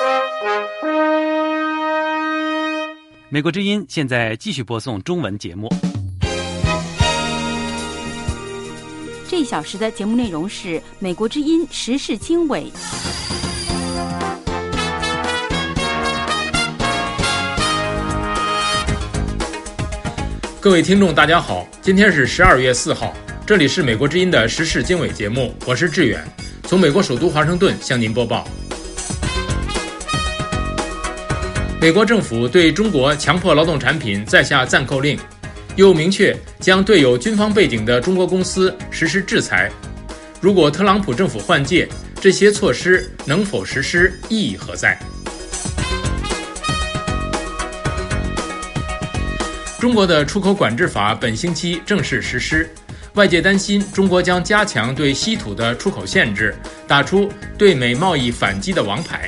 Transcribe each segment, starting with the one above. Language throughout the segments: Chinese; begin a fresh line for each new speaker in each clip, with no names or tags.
美国之音现在继续播送中文节目。
这一小时的节目内容是美国之音时事经纬。
各位听众大家好，今天是12月4号，这里是美国之音的时事经纬节目，我是志远，从美国首都华盛顿向您播报。美国政府对中国强迫劳动产品再下暂扣令，又明确将对有军方背景的中国公司实施制裁。如果特朗普政府换届，这些措施能否实施，意义何在？中国的出口管制法本星期正式实施，外界担心中国将加强对稀土的出口限制，打出对美贸易反击的王牌。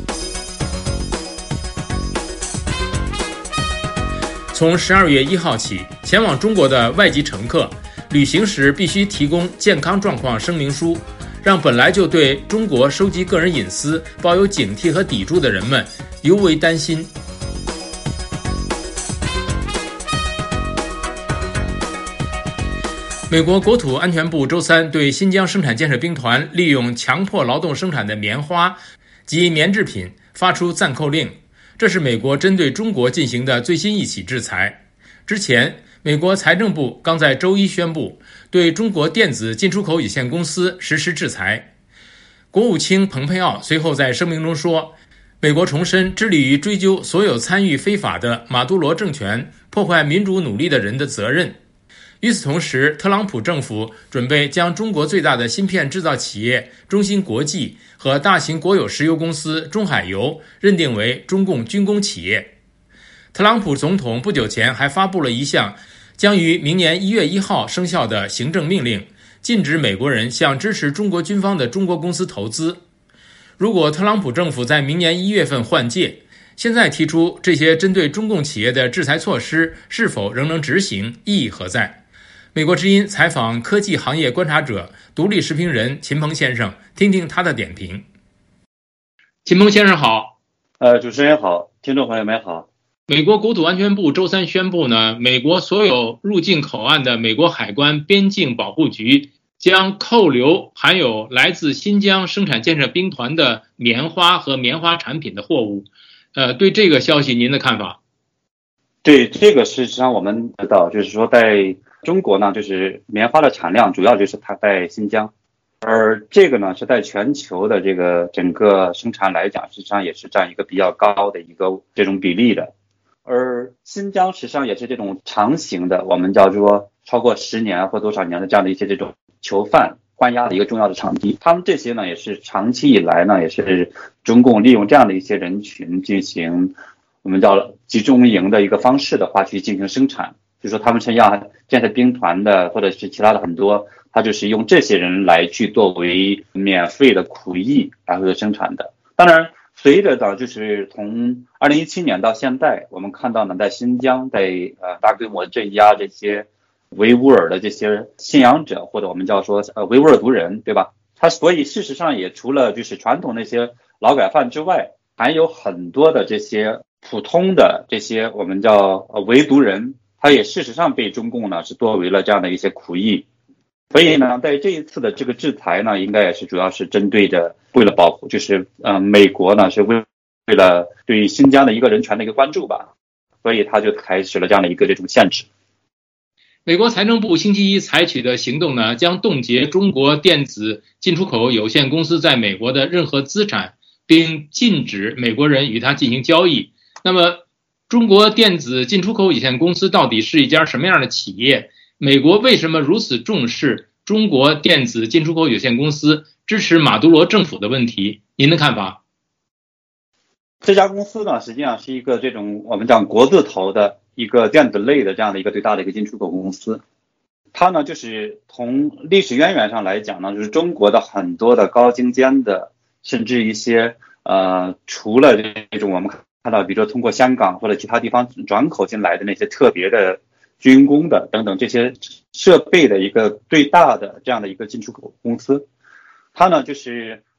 从12月1号起，前往中国的外籍乘客旅行时必须提供健康状况声明书，让本来就对中国收集个人隐私抱有警惕和抵触的人们尤为担心。美国国土安全部周三对新疆生产建设兵团利用强迫劳动生产的棉花及棉制品发出暂扣令，这是美国针对中国进行的最新一起制裁。之前，美国财政部刚在周一宣布对中国电子进出口有限公司实施制裁。国务卿蓬佩奥随后在声明中说，美国重申致力于追究所有参与非法的马杜罗政权破坏民主努力的人的责任。与此同时，特朗普政府准备将中国最大的芯片制造企业中芯国际和大型国有石油公司中海油认定为中共军工企业。特朗普总统不久前还发布了一项将于明年1月1号生效的行政命令，禁止美国人向支持中国军方的中国公司投资。如果特朗普政府在明年1月份换届，现在提出这些针对中共企业的制裁措施是否仍能执行，意义何在？美国之音采访科技行业观察者、独立时评人秦鹏先生，听听他的点评。秦鹏先生好。
主持人好，听众朋友们好。
美国国土安全部周三宣布呢，美国所有入境口岸的美国海关边境保护局将扣留含有来自新疆生产建设兵团的棉花和棉花产品的货物。对这个消息您的看法？
对，这个事实上我们知道，就是说在中国呢，就是棉花的产量主要就是它在新疆，而这个呢是在全球的这个整个生产来讲，实际上也是占一个比较高的一个这种比例的。而新疆实际上也是这种长型的，我们叫做超过10年或多少年的这样的一些这种囚犯关押的一个重要的场地。他们这些呢也是长期以来呢，也是中共利用这样的一些人群进行我们叫集中营的一个方式的话去进行生产。就是说他们像建设兵团的或者是其他的很多，他就是用这些人来去作为免费的苦役然后生产的。当然随着的就是从2017年到现在，我们看到呢，在新疆在大规模镇压这些维吾尔的这些信仰者，或者我们叫说维吾尔族人，对吧？他所以事实上也除了就是传统那些劳改犯之外，还有很多的这些普通的这些我们叫维族人，他也事实上被中共呢是作为了这样的一些苦役。所以呢，在这一次的这个制裁呢，应该也是主要是针对着为了保护，就是美国呢是为了对新疆的一个人权的一个关注吧，所以他就开始了这样的一个这种限制。
美国财政部星期一采取的行动呢，将冻结中国电子进出口有限公司在美国的任何资产，并禁止美国人与它进行交易。那么，中国电子进出口有限公司到底是一家什么样的企业？美国为什么如此重视中国电子进出口有限公司支持马杜罗政府的问题？您的看法？
这家公司呢，实际上是一个这种我们讲国字头的一个电子类的这样的一个最大的一个进出口公司。它呢，就是从历史渊源上来讲呢，就是中国的很多的高精尖的，甚至一些除了这种我们看到，比如说通过香港或者其他地方转口进来的那些特别的军工的等等这些设备的一个最大的这样的一个进出口公司。它呢就是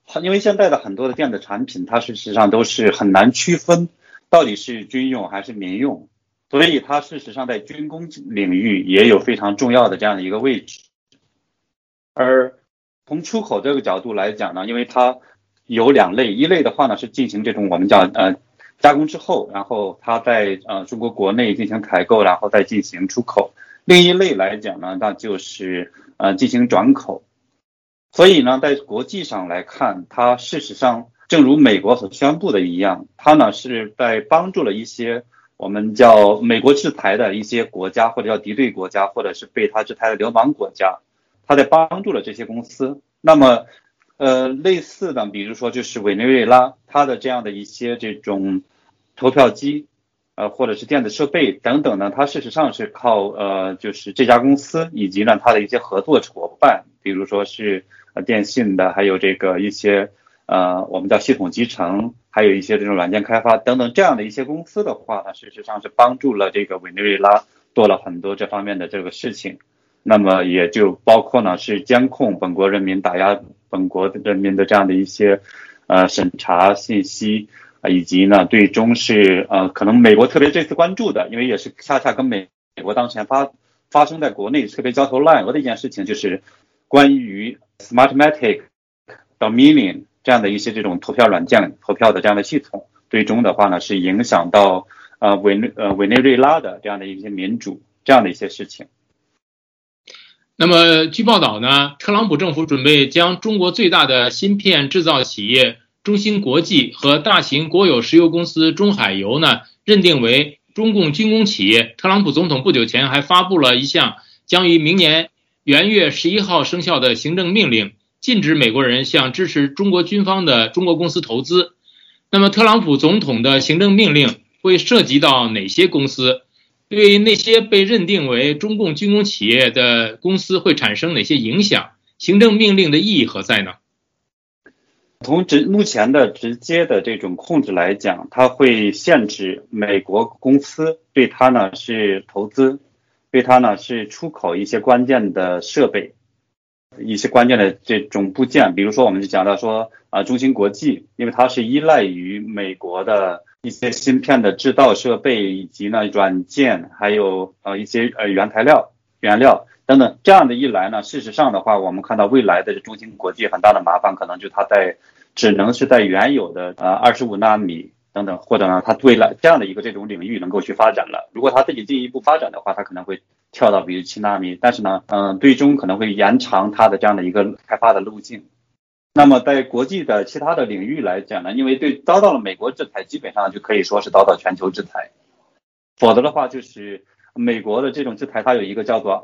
因为现在的很多的电子产品，它事实上都是很难区分到底是军用还是民用，所以它事实上在军工领域也有非常重要的这样的一个位置。而从出口这个角度来讲呢，因为它有2类，一类的话呢是进行这种我们叫加工之后，然后它在中国国内进行采购，然后再进行出口。另一类来讲呢，那就是进行转口。所以呢，在国际上来看，它事实上正如美国所宣布的一样，它呢是在帮助了一些我们叫美国制裁的一些国家，或者叫敌对国家，或者是被它制裁的流氓国家，它在帮助了这些公司。那么类似的，比如说就是委内瑞拉，它的这样的一些这种投票机或者是电子设备等等呢，它事实上是靠就是这家公司以及呢它的一些合作伙伴，比如说是电信的，还有这个一些我们叫系统集成，还有一些这种软件开发等等这样的一些公司的话呢，事实上是帮助了这个委内瑞拉做了很多这方面的这个事情。那么也就包括呢是监控本国人民，打压本国人民的这样的一些审查信息，以及呢最终是可能美国特别这次关注的，因为也是恰恰跟美国当前发生在国内特别焦头烂额的一件事情，就是关于 Smartmatic Dominion 这样的一些这种投票软件投票的这样的系统，最终的话呢是影响到委内瑞拉的这样的一些民主这样的一些事情。
那么据报道呢，特朗普政府准备将中国最大的芯片制造企业中芯国际和大型国有石油公司中海油呢认定为中共军工企业。特朗普总统不久前还发布了一项将于明年元月11号生效的行政命令，禁止美国人向支持中国军方的中国公司投资。那么特朗普总统的行政命令会涉及到哪些公司？对那些被认定为中共军工企业的公司会产生哪些影响？行政命令的意义何在呢？
从目前的直接的这种控制来讲，它会限制美国公司对它呢是投资，对它呢是出口一些关键的设备，一些关键的这种部件。比如说我们就讲到说中芯国际，因为它是依赖于美国的一些芯片的制造设备，以及呢软件，还有一些原料等等，这样的一来呢，事实上的话，我们看到未来的中芯国际很大的麻烦，可能就它只能是在原有的25纳米等等，或者呢它未来这样的一个这种领域能够去发展了。如果它自己进一步发展的话，它可能会跳到比如7纳米，但是呢最终可能会延长它的这样的一个开发的路径。那么在国际的其他的领域来讲呢，因为遭到了美国制裁，基本上就可以说是遭到全球制裁。否则的话，就是美国的这种制裁，它有一个叫做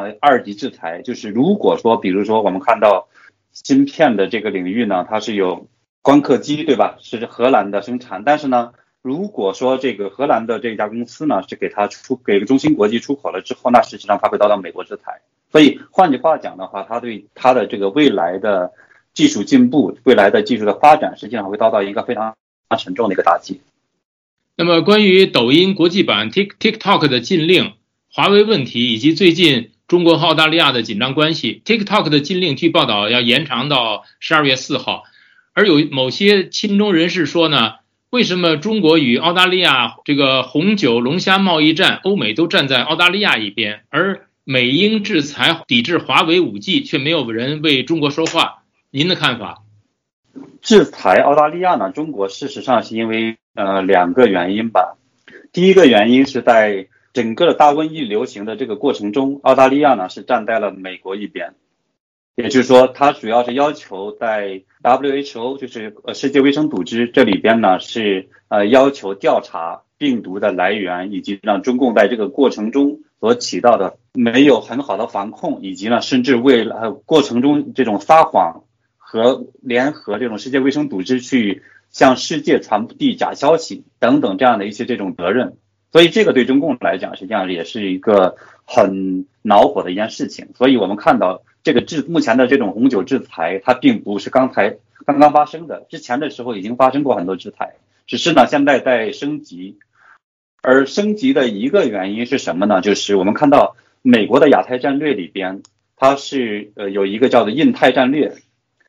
2级制裁，就是如果说比如说我们看到芯片的这个领域呢，它是有光刻机，对吧？是荷兰的生产，但是呢，如果说这个荷兰的这家公司呢是给中芯国际出口了之后，那实际上它会遭到美国制裁。所以换句话讲的话，它对它的这个未来的技术进步，未来的技术的发展，实际上会遭到一个非常沉重的一个打击。
那么关于抖音国际版 TikTok 的禁令、华为问题以及最近中国和澳大利亚的紧张关系， TikTok 的禁令据报道要延长到12月4号。而有某些亲中人士说呢，为什么中国与澳大利亚这个红酒龙虾贸易战，欧美都站在澳大利亚一边，而美英制裁抵制华为 5G 却没有人为中国说话？您的看法？
制裁澳大利亚呢，中国事实上是因为2个原因吧。第一个原因是在整个的大瘟疫流行的这个过程中，澳大利亚呢是站在了美国一边，也就是说它主要是要求在 WHO 就是世界卫生组织这里边呢是要求调查病毒的来源，以及让中共在这个过程中所起到的没有很好的防控，以及呢甚至为了过程中这种撒谎和联合这种世界卫生组织去向世界传递假消息等等这样的一些这种责任。所以这个对中共来讲实际上也是一个很恼火的一件事情。所以我们看到这个目前的这种红酒制裁，它并不是刚刚发生的，之前的时候已经发生过很多制裁，只是呢现在在升级。而升级的一个原因是什么呢？就是我们看到美国的亚太战略里边，它是有一个叫做印太战略。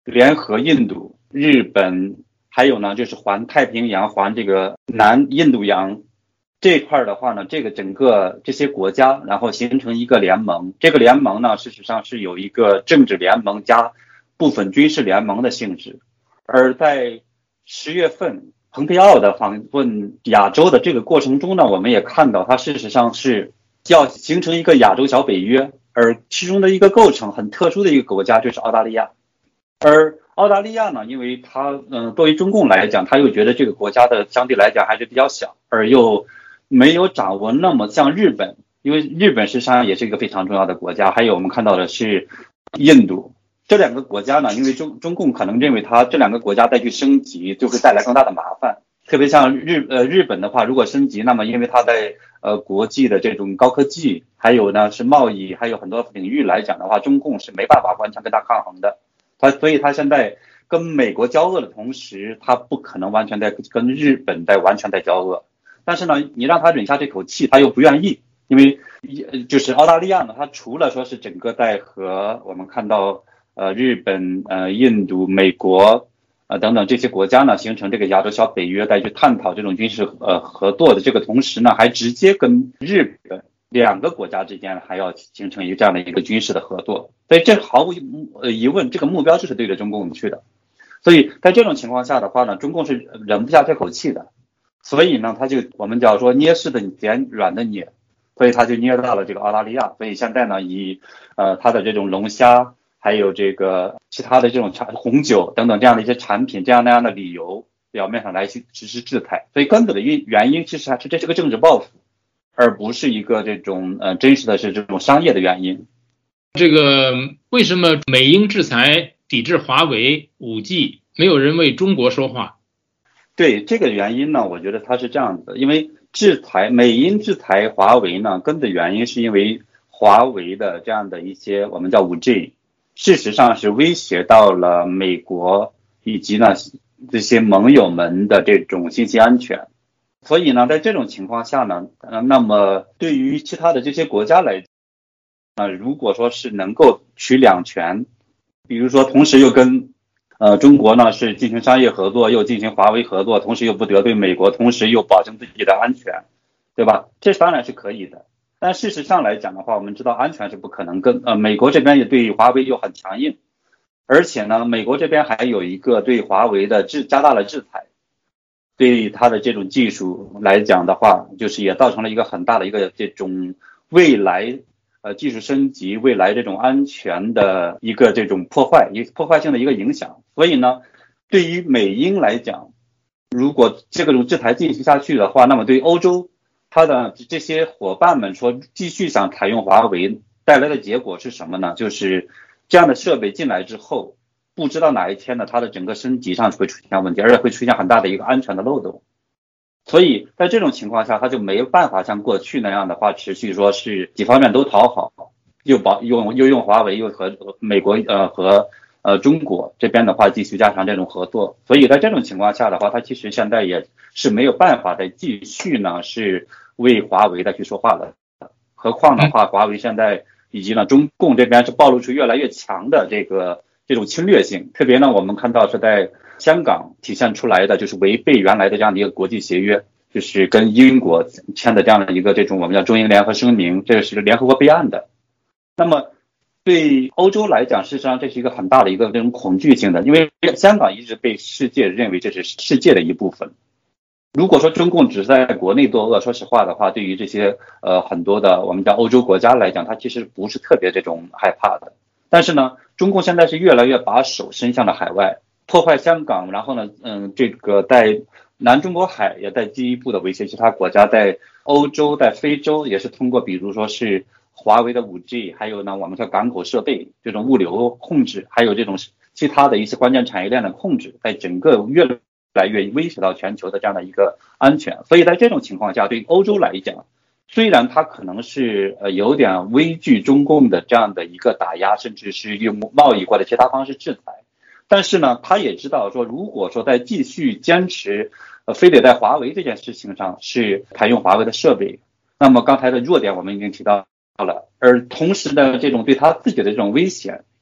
联合印度、日本，还有呢就是环太平洋、环这个南印度洋这一块的话呢，这个整个这些国家然后形成一个联盟。这个联盟呢，事实上是有一个政治联盟加部分军事联盟的性质。而在10月份蓬佩奥的访问亚洲的这个过程中呢，我们也看到它事实上是要形成一个亚洲小北约，而其中的一个构成很特殊的一个国家就是澳大利亚。而澳大利亚呢，因为它作为中共来讲，他又觉得这个国家的相对来讲还是比较小，而又没有掌握那么像日本，因为日本实际上也是一个非常重要的国家，还有我们看到的是印度。这两个国家呢，因为中共可能认为它这两个国家再去升级就会带来更大的麻烦，特别像日本的话，如果升级，那么因为它在国际的这种高科技，还有呢是贸易，还有很多领域来讲的话，中共是没办法完全跟它抗衡的。所以它现在跟美国交恶的同时，它不可能完全在跟日本完全在交恶。但是呢，你让他忍下这口气，他又不愿意，因为就是澳大利亚呢，它除了说是整个在和我们看到日本、印度、美国等等这些国家呢形成这个亚洲小北约，再去探讨这种军事合作的这个同时呢，还直接跟日本两个国家之间还要形成这样的一个军事的合作。所以这毫无疑问，这个目标就是对着中共去的。所以在这种情况下的话呢，中共是忍不下这口气的。所以呢，我们叫说捏式的减软的捏，所以他就捏到了这个澳大利亚。所以现在呢，以它的这种龙虾，还有这个其他的这种红酒等等这样的一些产品，这样那样的理由，表面上来去实施制裁。所以根本的原因其实还是这是个政治报复，而不是一个这种真实的是这种商业的原因。
这个为什么美英制裁抵制华为 5G， 没有人为中国说话？
对这个原因呢，我觉得它是这样子的，因为美英制裁华为呢，根本原因是因为华为的这样的一些我们叫 5G， 事实上是威胁到了美国以及呢这些盟友们的这种信息安全。所以呢，在这种情况下呢，那么对于其他的这些国家来讲，如果说是能够取两全，比如说同时又跟中国呢是进行商业合作，又进行华为合作，同时又不得罪美国，同时又保证自己的安全，对吧？这当然是可以的。但事实上来讲的话，我们知道安全是不可能美国这边也对华为又很强硬，而且呢，美国这边还有一个对华为的加大了制裁，对它的这种技术来讲的话，就是也造成了一个很大的一个这种未来技术升级，未来这种安全的一个这种破坏性的一个影响。所以呢，对于美英来讲，如果这种制裁进行下去的话，那么对于欧洲它的这些伙伴们说继续想采用华为带来的结果是什么呢？就是这样的设备进来之后，不知道哪一天呢，它的整个升级上会出现问题，而且会出现很大的一个安全的漏洞。所以在这种情况下，他就没有办法像过去那样的话持续说是几方面都讨好，又用华为，又和美国和中国这边的话继续加强这种合作。所以在这种情况下的话，他其实现在也是没有办法再继续呢是为华为再去说话了。何况的话，华为现在以及呢中共这边是暴露出越来越强的这种侵略性，特别呢我们看到是在香港体现出来的，就是违背原来的这样的一个国际协约，就是跟英国签的这样的一个这种我们叫中英联合声明，这是联合国备案的。那么对欧洲来讲，事实上这是一个很大的一个这种恐惧性的，因为香港一直被世界认为这是世界的一部分。如果说中共只是在国内作恶，说实话的话，对于这些很多的我们叫欧洲国家来讲，它其实不是特别这种害怕的。但是呢，中共现在是越来越把手伸向了海外，破坏香港，然后呢，这个在南中国海也在进一步的威胁其他国家，在欧洲、在非洲也是通过，比如说是华为的 5G， 还有呢我们说港口设备这种物流控制，还有这种其他的一些关键产业链的控制，在整个越来越威胁到全球的这样的一个安全。所以在这种情况下，对于欧洲来讲，虽然它可能是有点畏惧中共的这样的一个打压，甚至是用贸易或者其他方式制裁，但是呢，他也知道说，如果说再继续坚持非得在华为这件事情上是采用华为的设备，那么刚才的弱点我们已经提到了，而同时呢，这种对他自己的这种危险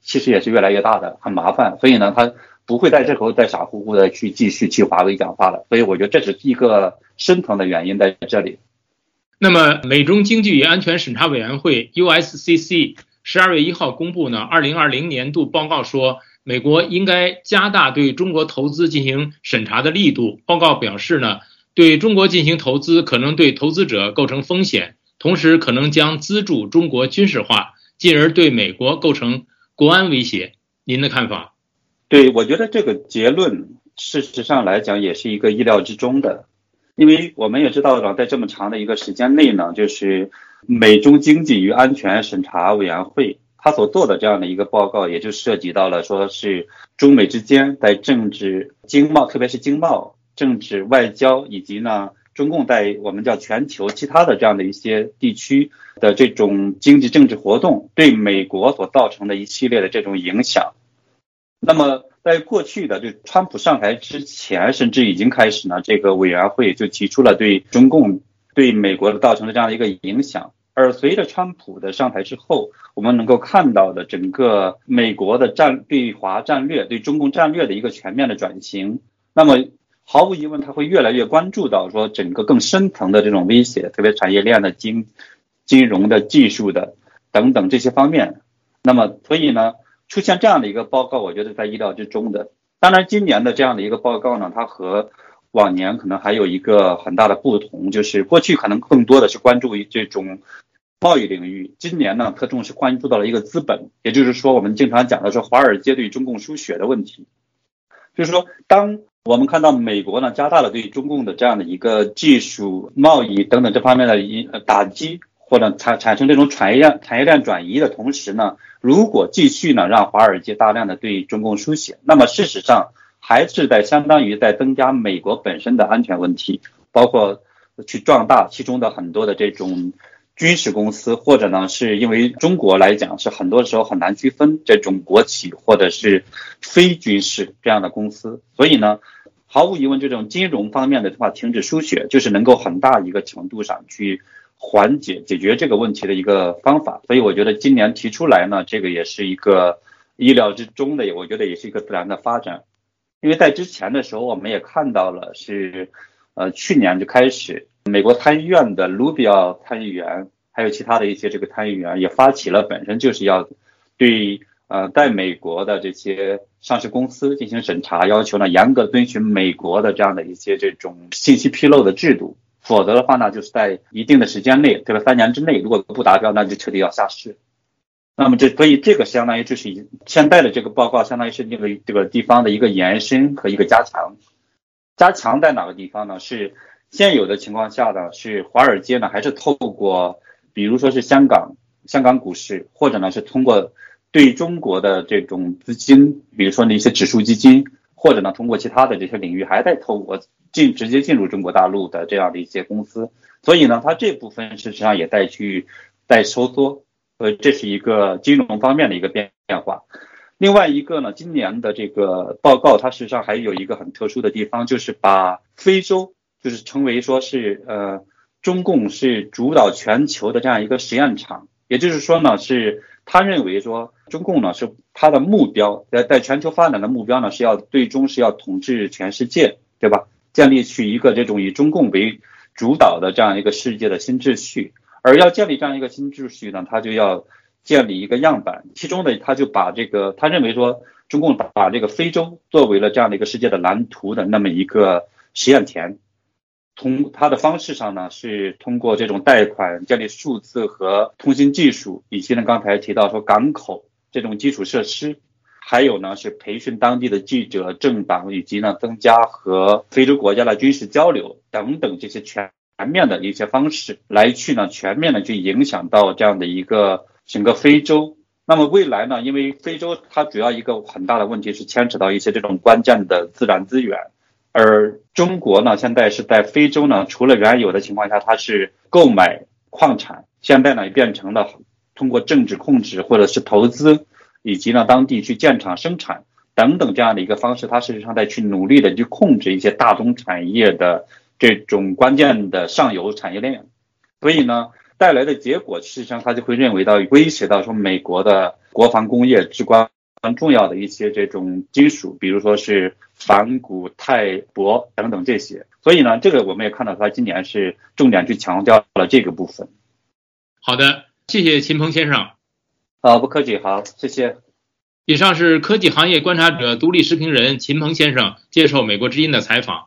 其实也是越来越大的，很麻烦。所以呢，他不会在这时候再傻乎乎的去继续去华为讲话了。所以我觉得这是一个深层的原因在这里。
那么，美中经济与安全审查委员会 USCC 12月1号公布呢2020年度报告说，美国应该加大对中国投资进行审查的力度。报告表示呢，对中国进行投资可能对投资者构成风险，同时可能将资助中国军事化，进而对美国构成国安威胁。您的看法？
对，我觉得这个结论事实上来讲也是一个意料之中的。因为我们也知道，在这么长的一个时间内呢，就是美中经济与安全审查委员会他所做的这样的一个报告，也就涉及到了说是中美之间在政治、经贸，特别是经贸、政治、外交，以及呢中共在我们叫全球其他的这样的一些地区的这种经济政治活动对美国所造成的一系列的这种影响。那么在过去的就川普上台之前，甚至已经开始呢，这个委员会就提出了对中共对美国造成的这样的一个影响。而随着川普的上台之后，我们能够看到的整个美国的对华战略、对中共战略的一个全面的转型。那么毫无疑问，他会越来越关注到说整个更深层的这种威胁，特别产业链的金融的、技术的等等这些方面。那么所以呢，出现这样的一个报告，我觉得在意料之中的。当然今年的这样的一个报告呢，它和往年可能还有一个很大的不同，就是过去可能更多的是关注于这种贸易领域，今年呢特重是关注到了一个资本，也就是说我们经常讲的是华尔街对中共输血的问题。就是说当我们看到美国呢加大了对中共的这样的一个技术、贸易等等这方面的打击，或者产生这种产业链转移的同时呢，如果继续呢让华尔街大量的对中共输血，那么事实上还是相当于在增加美国本身的安全问题，包括去壮大其中的很多的这种军事公司，或者呢是因为中国来讲是很多时候很难区分这种国企或者是非军事这样的公司。所以呢毫无疑问，这种金融方面的话停止输血就是能够很大一个程度上去解决这个问题的一个方法。所以我觉得今年提出来呢，这个也是一个意料之中的，我觉得也是一个自然的发展。因为在之前的时候我们也看到了是去年就开始美国参议院的卢比奥参议员还有其他的一些这个参议员也发起了本身就是要对在美国的这些上市公司进行审查，要求呢严格遵循美国的这样的一些这种信息披露的制度，否则的话呢就是在一定的时间内，这个3年之内如果不达标，那就彻底要下市。那么所以这个相当于就是现在的这个报告相当于是这个地方的一个延伸和一个加强。加强在哪个地方呢？是现有的情况下呢，是华尔街呢还是透过比如说是香港股市，或者呢是通过对中国的这种资金，比如说那些指数基金，或者呢通过其他的这些领域还在透过直接进入中国大陆的这样的一些公司。所以呢它这部分事实上也在收缩，这是一个金融方面的一个变化。另外一个呢，今年的这个报告它实际上还有一个很特殊的地方，就是把非洲就是称为说是中共是主导全球的这样一个实验场。也就是说呢，是他认为说中共呢是他的目标在全球发展的目标呢是最终是要统治全世界，对吧？建立起一个这种以中共为主导的这样一个世界的新秩序。而要建立这样一个新秩序呢，他就要建立一个样板，其中呢他就把他认为说中共把这个非洲作为了这样的一个世界的蓝图的那么一个实验田。从他的方式上呢，是通过这种贷款、建立数字和通信技术，以及呢刚才提到说港口这种基础设施，还有呢是培训当地的记者、政党，以及呢增加和非洲国家的军事交流等等这些全面的一些方式，来去呢全面的去影响到这样的一个整个非洲。那么未来呢，因为非洲它主要一个很大的问题是牵扯到一些这种关键的自然资源，而中国呢现在是在非洲呢，除了原有的情况下它是购买矿产，现在呢也变成了通过政治控制或者是投资，以及呢当地去建厂生产等等这样的一个方式，它事实上在去努力的去控制一些大宗产业的这种关键的上游产业链。所以呢带来的结果，事实上他就会认为到威胁到说美国的国防工业至关重要的一些这种金属，比如说是钒、钴、钛、铂等等这些。所以呢，这个我们也看到他今年是重点去强调了这个部分。
好的，谢谢秦鹏先生。
不客气，好，谢谢。
以上是科技行业观察者、独立时评人秦鹏先生接受美国之音的采访。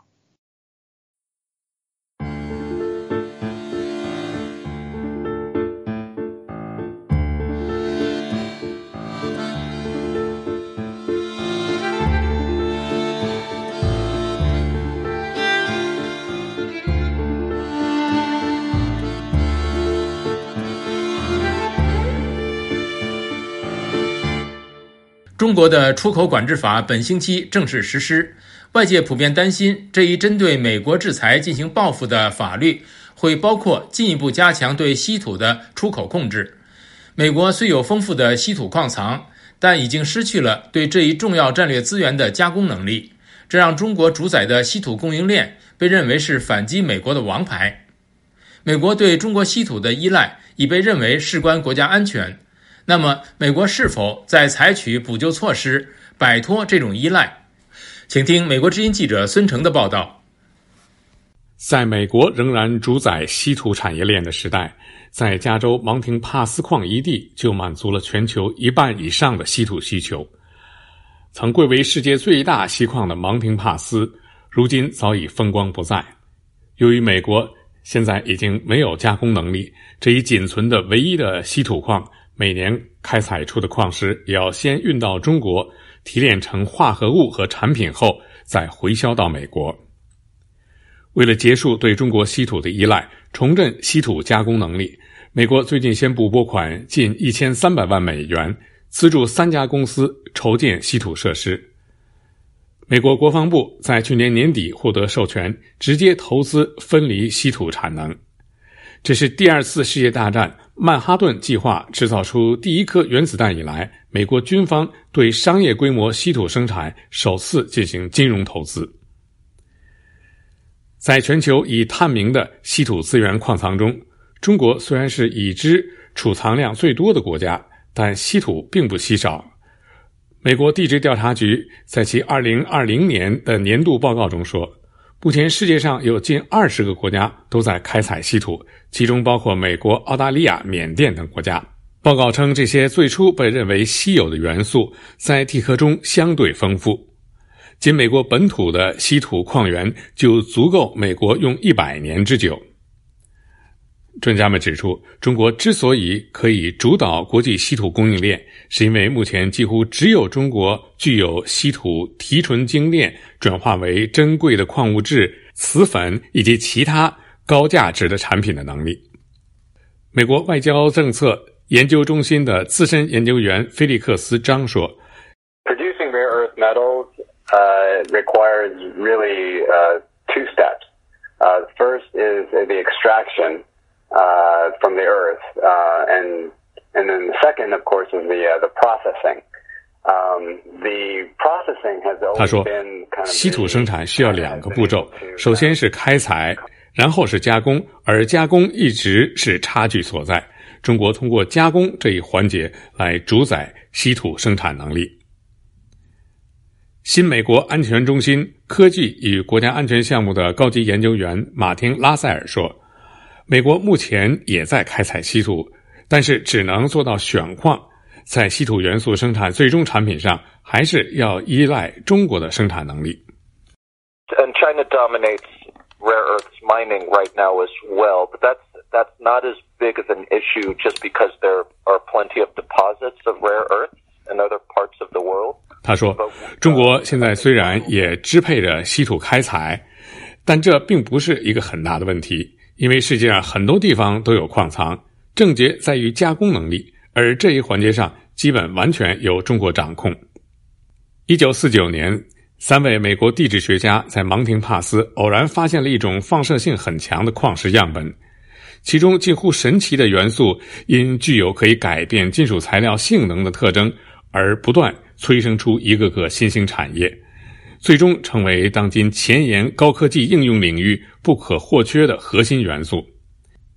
中国的出口管制法本星期正式实施，外界普遍担心这一针对美国制裁进行报复的法律会包括进一步加强对稀土的出口控制。美国虽有丰富的稀土矿藏，但已经失去了对这一重要战略资源的加工能力，这让中国主宰的稀土供应链被认为是反击美国的王牌。美国对中国稀土的依赖已被认为事关国家安全。那么，美国是否在采取补救措施，摆脱这种依赖？请听美国之音记者孙成的报道。
在美国仍然主宰稀土产业链的时代，在加州芒廷帕斯矿一地就满足了全球1半以上的稀土需求。曾贵为世界最大锡矿的芒廷帕斯，如今早已风光不再。由于美国现在已经没有加工能力，这一仅存的唯一的稀土矿，每年开采出的矿石也要先运到中国，提炼成化合物和产品后再回销到美国。为了结束对中国稀土的依赖，重振稀土加工能力，美国最近宣布拨款近1300万美元，资助3家公司筹建稀土设施。美国国防部在去年年底获得授权，直接投资分离稀土产能。这是第2次世界大战曼哈顿计划制造出第1颗原子弹以来，美国军方对商业规模稀土生产首次进行金融投资。在全球以探明的稀土资源矿藏中，中国虽然是已知储藏量最多的国家，但稀土并不稀少。美国地质调查局在其2020年的年度报告中说，目前世界上有近20个国家都在开采稀土，其中包括美国、澳大利亚、缅甸等国家。报告称，这些最初被认为稀有的元素在地壳中相对丰富，仅美国本土的稀土矿源就足够美国用100年之久。专家们指出，中国之所以可以主导国际稀土供应链，是因为目前几乎只有中国具有稀土提纯精炼转化为珍贵的矿物质、磁粉以及其他高价值的产品的能力。美国外交政策研究中心的资深研究员菲利克斯·张说，
Producing rare earth metals requires really two steps. The first is the extraction.From the earth, and then the second, of course, is the processing. The processing has always been kind of
稀土生产需要2个步骤，首先是开采，然后是加工，而加工一直是差距所在。中国通过加工这一环节来主宰稀土生产能力。新美国安全中心科技与国家安全项目的高级研究员马汀·拉塞尔说，美国目前也在开采稀土，但是只能做到选矿，在稀土元素生产最终产品上还是要依赖中国的生产能力。
And China dominates rare earths mining right now as well, but that's not as big of an issue just because there are plenty of deposits of rare earths in other parts of the world.
他说，中国现在虽然也支配着稀土开采，但这并不是一个很大的问题，因为世界上很多地方都有矿藏，症结在于加工能力，而这一环节上基本完全由中国掌控。1949年，3位美国地质学家在芒廷帕斯偶然发现了一种放射性很强的矿石样本，其中近乎神奇的元素因具有可以改变金属材料性能的特征而不断催生出一个个新兴产业，最终成为当今前沿高科技应用领域不可或缺的核心元素。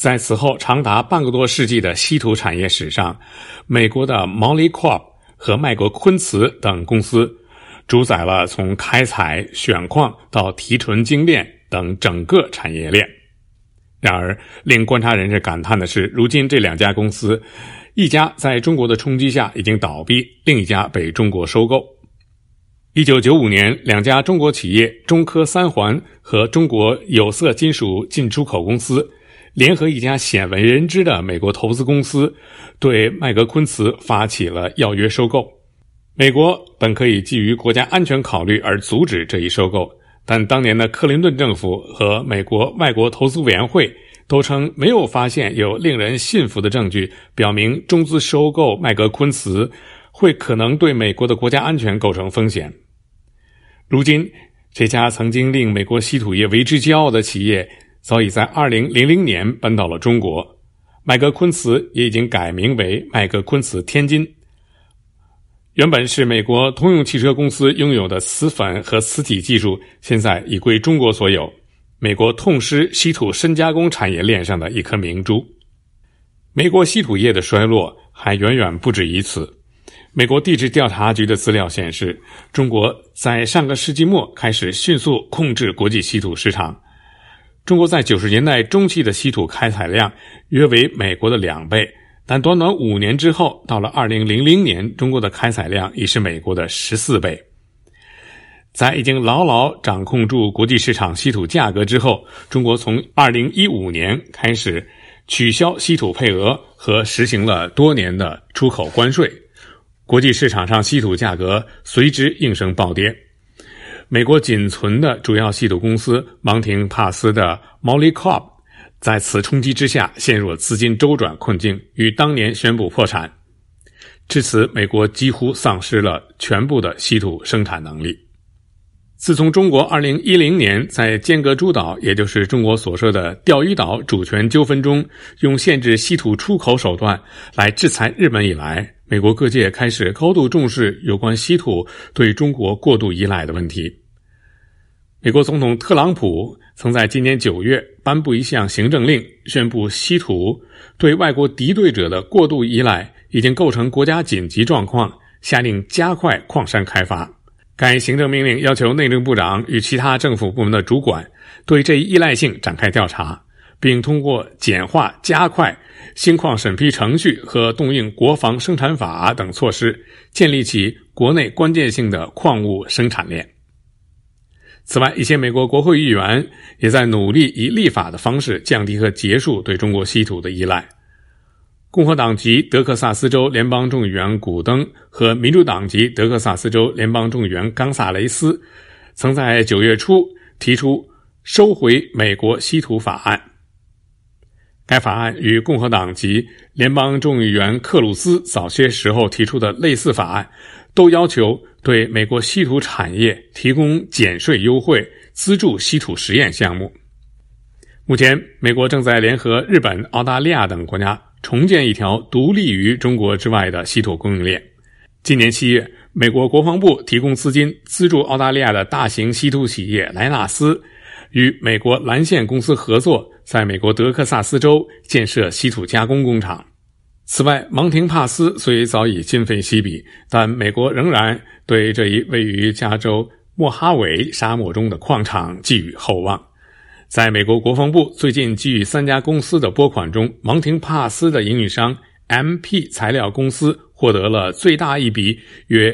在此后长达半个多世纪的稀土产业史上，美国的 Molycorp 和麦格昆茨等公司主宰了从开采、选矿到提纯精炼等整个产业链。然而，令观察人士感叹的是，如今这两家公司，一家在中国的冲击下已经倒闭，另一家被中国收购。1995年，两家中国企业中科三环和中国有色金属进出口公司联合一家鲜为人知的美国投资公司，对麦格昆茨发起了要约收购。美国本可以基于国家安全考虑而阻止这一收购，但当年的克林顿政府和美国外国投资委员会都称没有发现有令人信服的证据表明中资收购麦格昆茨会可能对美国的国家安全构成风险。如今，这家曾经令美国稀土业为之骄傲的企业早已在2000年搬到了中国，麦格昆茨也已经改名为麦格昆茨天津。原本是美国通用汽车公司拥有的磁粉和磁体技术，现在已归中国所有，美国痛失稀土深加工产业链上的一颗明珠。美国稀土业的衰落还远远不止于此。美国地质调查局的资料显示，中国在上个世纪末开始迅速控制国际稀土市场。中国在90年代中期的稀土开采量约为美国的2倍，但短短5年之后，到了2000年，中国的开采量已是美国的14倍。在已经牢牢掌控住国际市场稀土价格之后，中国从2015年开始取消稀土配额和实行了多年的出口关税，国际市场上稀土价格随之应声暴跌。美国仅存的主要稀土公司芒廷帕斯的 Molycorp 在此冲击之下陷入了资金周转困境，于当年宣布破产。至此，美国几乎丧失了全部的稀土生产能力。自从中国2010年在尖阁诸岛，也就是中国所说的钓鱼岛主权纠纷中，用限制稀土出口手段来制裁日本以来，美国各界开始高度重视有关稀土对中国过度依赖的问题。美国总统特朗普曾在今年9月颁布一项行政令，宣布稀土对外国敌对者的过度依赖已经构成国家紧急状况，下令加快矿山开发。该行政命令要求内政部长与其他政府部门的主管对这一依赖性展开调查，并通过简化、加快新矿审批程序和动用国防生产法等措施，建立起国内关键性的矿物生产链。此外，一些美国国会议员也在努力以立法的方式降低和结束对中国稀土的依赖。共和党籍德克萨斯州联邦众议员古登和民主党籍德克萨斯州联邦众议员冈萨雷斯曾在9月初提出收回美国稀土法案。该法案与共和党籍联邦众议员克鲁斯早些时候提出的类似法案，都要求对美国稀土产业提供减税优惠，资助稀土实验项目。目前，美国正在联合日本、澳大利亚等国家重建一条独立于中国之外的稀土供应链。今年7月，美国国防部提供资金资助澳大利亚的大型稀土企业莱纳斯与美国蓝线公司合作，在美国德克萨斯州建设稀土加工工厂。此外，芒廷帕斯虽早已今非昔比，但美国仍然对这一位于加州莫哈韦沙漠中的矿场寄予厚望。在美国国防部最近给予3家公司的拨款中，芒廷帕斯的营运商 MP 材料公司获得了最大一笔约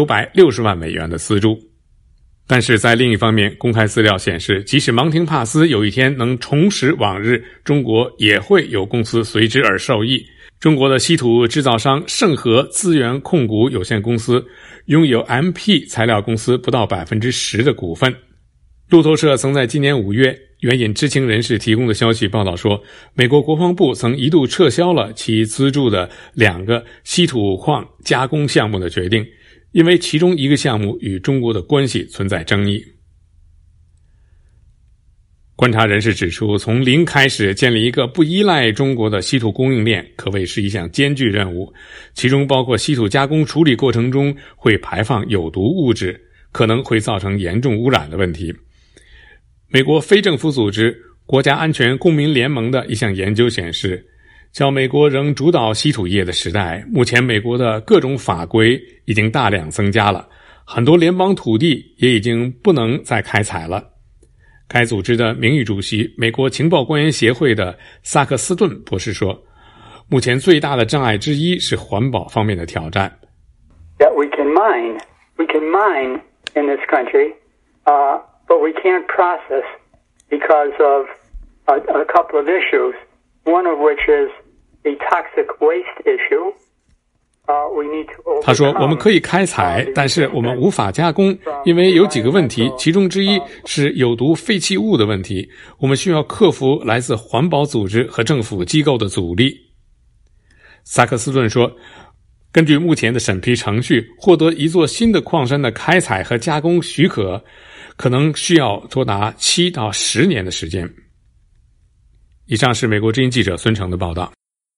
960万美元的资助。但是在另一方面，公开资料显示，即使芒廷帕斯有一天能重拾往日，中国也会有公司随之而受益。中国的稀土制造商盛和资源控股有限公司拥有 MP 材料公司不到 10% 的股份。路透社曾在今年5月援引知情人士提供的消息报道说，美国国防部曾一度撤销了其资助的2个稀土矿加工项目的决定，因为其中一个项目与中国的关系存在争议。观察人士指出，从零开始建立一个不依赖中国的稀土供应链可谓是一项艰巨任务，其中包括稀土加工处理过程中会排放有毒物质，可能会造成严重污染的问题。美国非政府组织国家安全公民联盟的一项研究显示，较美国仍主导稀土业的时代，目前美国的各种法规已经大量增加了，很多联邦土地也已经不能再开采了。该组织的名誉主席、美国情报官员协会的萨克斯顿博士说，目前最大的障碍之一是环保方面的挑战。
That we can mine in this country, but we can't process because of a couple of issues, one of which is the toxic waste issue.
他说，我们可以开采，但是我们无法加工，因为有几个问题，其中之一是有毒废弃物的问题，我们需要克服来自环保组织和政府机构的阻力。萨克斯顿说，根据目前的审批程序，获得一座新的矿山的开采和加工许可，可能需要多达7到10年的时间。以上是美国之音记者孙成的报道。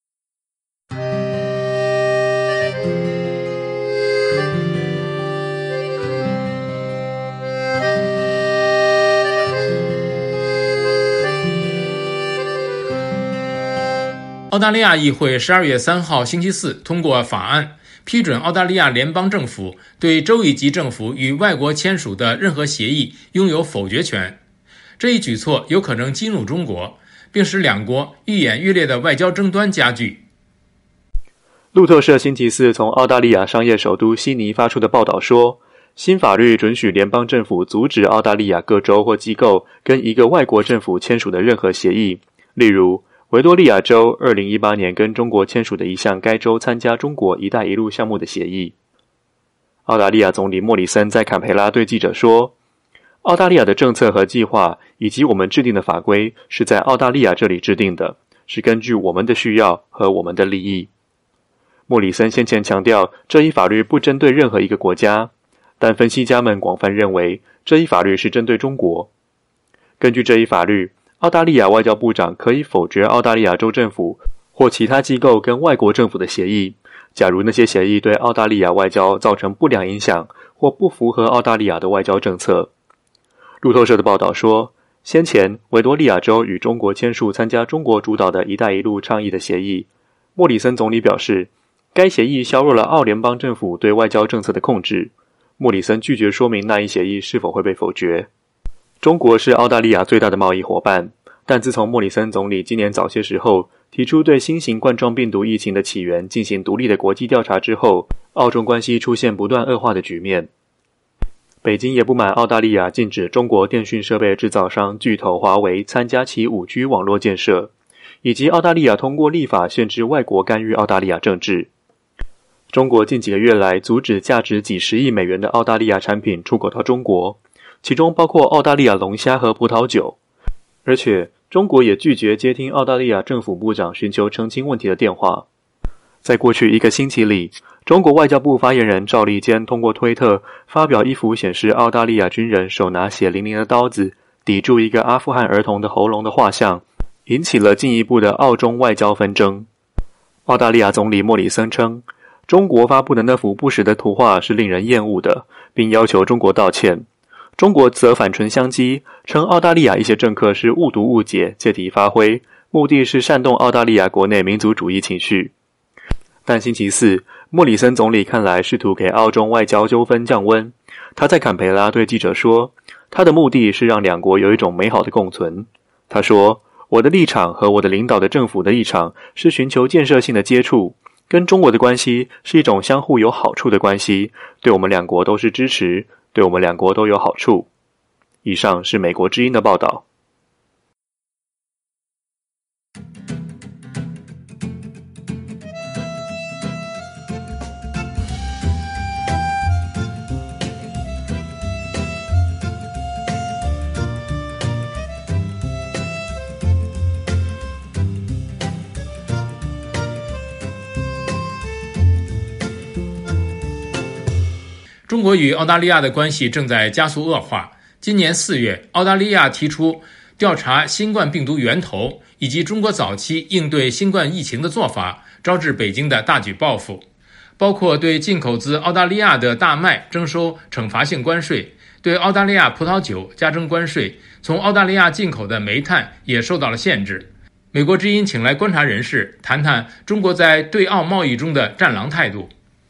澳大利亚议会12月3号星期四通过法案，批准澳大利亚联邦政府对州一级政府与外国签署的任何协议拥有否决权。这一举措有可能激怒中国，并使两国愈演愈烈的外交争端加剧。
路透社星期四从澳大利亚商业首都悉尼发出的报道说，新法律准许联邦政府阻止澳大利亚各州或机构跟一个外国政府签署的任何协议，例如维多利亚州2018年跟中国签署的一项该州参加中国一带一路项目的协议。澳大利亚总理莫里森在坎培拉对记者说，澳大利亚的政策和计划以及我们制定的法规是在澳大利亚这里制定的，是根据我们的需要和我们的利益。莫里森先前强调，这一法律不针对任何一个国家，但分析家们广泛认为，这一法律是针对中国。根据这一法律，澳大利亚外交部长可以否决澳大利亚州政府或其他机构跟外国政府的协议，假如那些协议对澳大利亚外交造成不良影响或不符合澳大利亚的外交政策。路透社的报道说，先前维多利亚州与中国签署参加中国主导的一带一路倡议的协议，莫里森总理表示，该协议削弱了澳联邦政府对外交政策的控制。莫里森拒绝说明那一协议是否会被否决。中国是澳大利亚最大的贸易伙伴，但自从莫里森总理今年早些时候提出对新型冠状病毒疫情的起源进行独立的国际调查之后，澳中关系出现不断恶化的局面。北京也不满澳大利亚禁止中国电讯设备制造商巨头华为参加其 5G 网络建设，以及澳大利亚通过立法限制外国干预澳大利亚政治。中国近几个月来阻止价值几十亿美元的澳大利亚产品出口到中国，其中包括澳大利亚龙虾和葡萄酒，而且中国也拒绝接听澳大利亚政府部长寻求澄清问题的电话。在过去1个星期里，中国外交部发言人赵立坚通过推特发表一幅显示澳大利亚军人手拿血淋淋的刀子抵住一个阿富汗儿童的喉咙的画像，引起了进一步的澳中外交纷争。澳大利亚总理莫里森称，中国发布的那幅不实的图画是令人厌恶的，并要求中国道歉。中国则反唇相讥，称澳大利亚一些政客是误读误解，借题发挥，目的是煽动澳大利亚国内民族主义情绪。但星期四，莫里森总理看来试图给澳中外交纠纷降温。他在坎培拉对记者说，他的目的是让两国有一种美好的共存。他说，我的立场和我的领导的政府的立场是寻求建设性的接触，跟中国的关系是一种相互有好处的关系，对我们两国都是支持，对我们两国都有好处。以上是美国之音的报道。
中国与澳大利亚的关系正在加速恶化。今年4月，澳大利亚提出调查新冠病毒源头以及中国早期应对新冠疫情的做法，招致北京的大举报复，包括对进口自澳大利亚的大麦征收惩罚性关税， 对澳大利亚葡萄酒加征关税，从澳大利亚进口的煤炭也受到了限制。美国之音请来观察人士谈谈中国在对澳贸易中的战狼态度。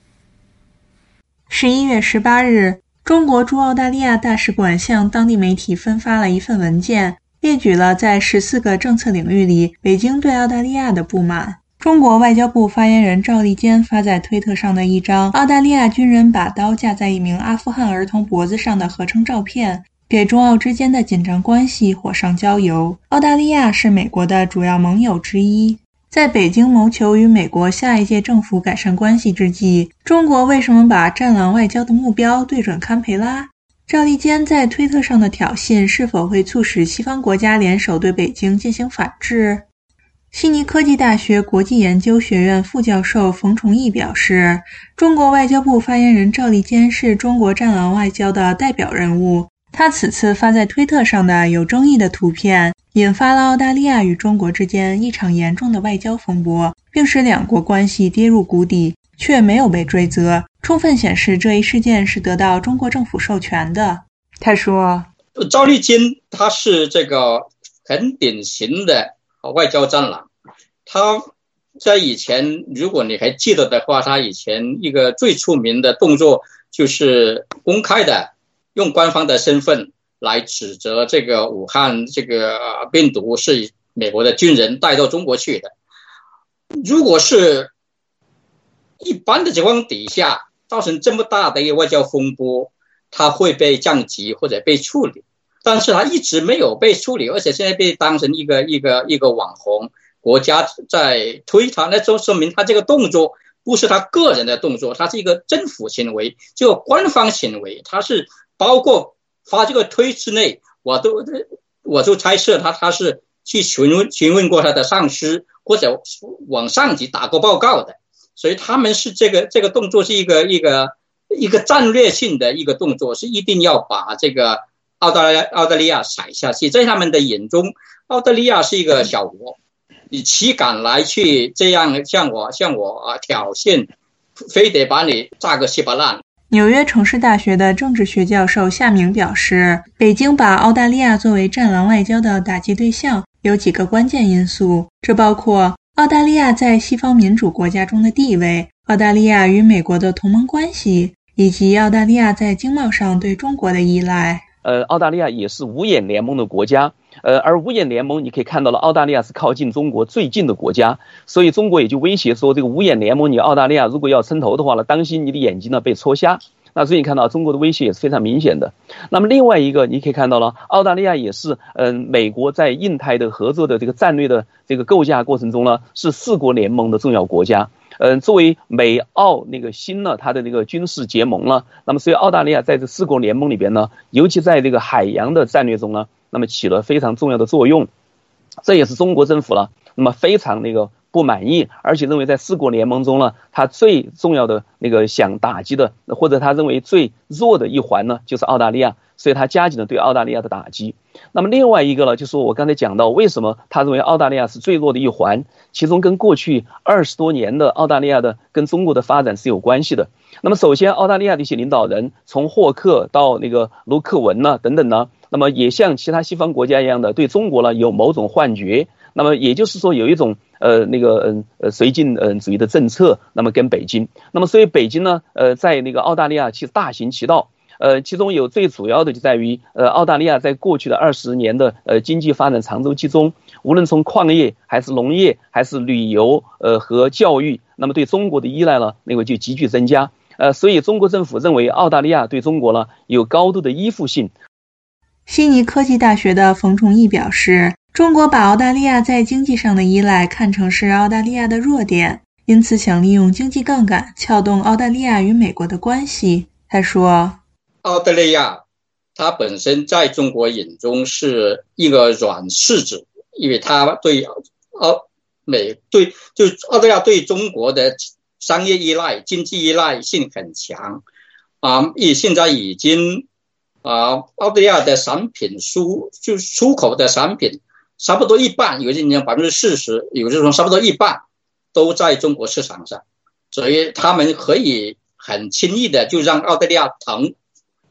11月18日，中国驻澳大利亚大使馆向当地媒体分发了一份文件，列举了在14个政策领域里北京对澳大利亚的不满。中国外交部发言人赵立坚发在推特上的一张澳大利亚军人把刀架在一名阿富汗儿童脖子上的合成照片，给中澳之间的紧张关系火上浇油。澳大利亚是美国的主要盟友之一，在北京谋求与美国下一届政府改善关系之际，中国为什么把战狼外交的目标对准堪培拉？赵立坚在推特上的挑衅是否会促使西方国家联手对北京进行反制？悉尼科技大学国际研究学院副教授冯崇义表示，中国外交部发言人赵立坚是中国战狼外交的代表人物。他此次发在推特上的有争议的图片，引发了澳大利亚与中国之间一场严重的外交风波，并使两国关系跌入谷底，却没有被追责，充分显示这一事件是得到中国政府授权的。他说，
赵立坚他是这个很典型的外交战狼。他在以前，如果你还记得的话，他以前一个最出名的动作就是公开的用官方的身份来指责这个武汉这个病毒是美国的军人带到中国去的。如果是一般的情况底下造成这么大的一个外交风波，他会被降级或者被处理，但是他一直没有被处理，而且现在被当成一个网红，国家在推他，那就说明他这个动作不是他个人的动作，他是一个政府行为，这个官方行为，他是包括发这个推之内，我就猜测他是去询问过他的上司，或者往上级打过报告的，所以他们是这个动作是一个战略性的一个动作，是一定要把这个澳大利亚甩下去。在他们的眼中，澳大利亚是一个小国，你岂敢来去这样向我挑衅，非得把你炸个稀巴烂。
纽约城市大学的政治学教授夏明表示，北京把澳大利亚作为战狼外交的打击对象有几个关键因素，这包括澳大利亚在西方民主国家中的地位，澳大利亚与美国的同盟关系，以及澳大利亚在经贸上对中国的依赖。
澳大利亚也是五眼联盟的国家，而五眼联盟你可以看到了，澳大利亚是靠近中国最近的国家，所以中国也就威胁说，这个五眼联盟你澳大利亚如果要撑头的话呢，当心你的眼睛呢被戳瞎。那所以你看到中国的威胁也是非常明显的。那么另外一个你可以看到了，澳大利亚也是美国在印太的合作的这个战略的这个构架过程中呢，是4国联盟的重要国家。作为美澳那个新呢，它的那个军事结盟了，那么所以澳大利亚在这4国联盟里边呢，尤其在这个海洋的战略中呢，那么起了非常重要的作用。这也是中国政府了，那么非常不满意，而且认为在4国联盟中呢，他最重要的想打击的，或者他认为最弱的一环呢，就是澳大利亚，所以他加紧了对澳大利亚的打击。那么另外一个呢，就是我刚才讲到，为什么他认为澳大利亚是最弱的一环，其中跟过去20多年的澳大利亚的跟中国的发展是有关系的。那么首先，澳大利亚的一些领导人，从霍克到卢克文呢等等呢，那么也像其他西方国家一样的对中国呢有某种幻觉。那么也就是说有一种绥靖主义的政策，那么跟北京，那么所以北京呢在澳大利亚其实大行其道，其中有最主要的就在于澳大利亚在过去的20年的经济发展长周期中，无论从矿业还是农业还是旅游和教育，那么对中国的依赖呢就急剧增加，所以中国政府认为澳大利亚对中国呢有高度的依附性。
悉尼科技大学的冯崇义表示，中国把澳大利亚在经济上的依赖看成是澳大利亚的弱点，因此想利用经济杠杆撬动澳大利亚与美国的关系。他说，
澳大利亚它本身在中国眼中是一个软柿子，因为它对澳大利亚对中国的商业依赖、经济依赖性很强现在已经澳大利亚的产品出口的产品差不多一半，有些年40%，有些说差不多一半都在中国市场上，所以他们可以很轻易的就让澳大利亚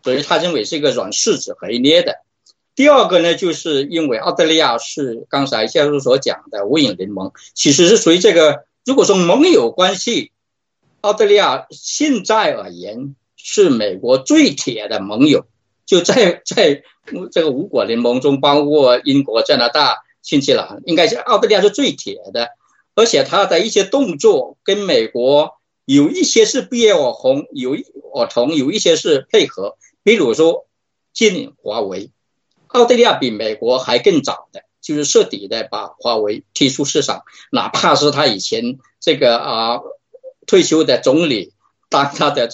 所以他认为是一个软柿子可以捏的。第二个呢，就是因为澳大利亚是刚才教授所讲的五眼联盟，其实是属于这个，如果说盟友关系，澳大利亚现在而言是美国最铁的盟友，就在这个五国联盟中，包括英国、加拿大、新西兰，应该是澳大利亚是最铁的，而且他的一些动作跟美国有一些是不约而同，有一些是配合，比如说禁华为。澳大利亚比美国还更早的，就是彻底的把华为踢出市场，哪怕是他以前这个退休的总理当他的